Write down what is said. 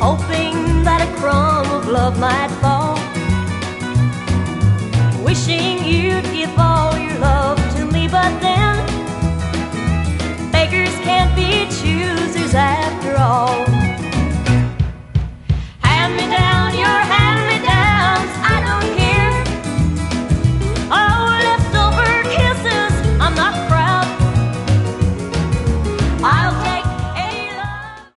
hoping that a crumb of love might fall, wishing you'd give all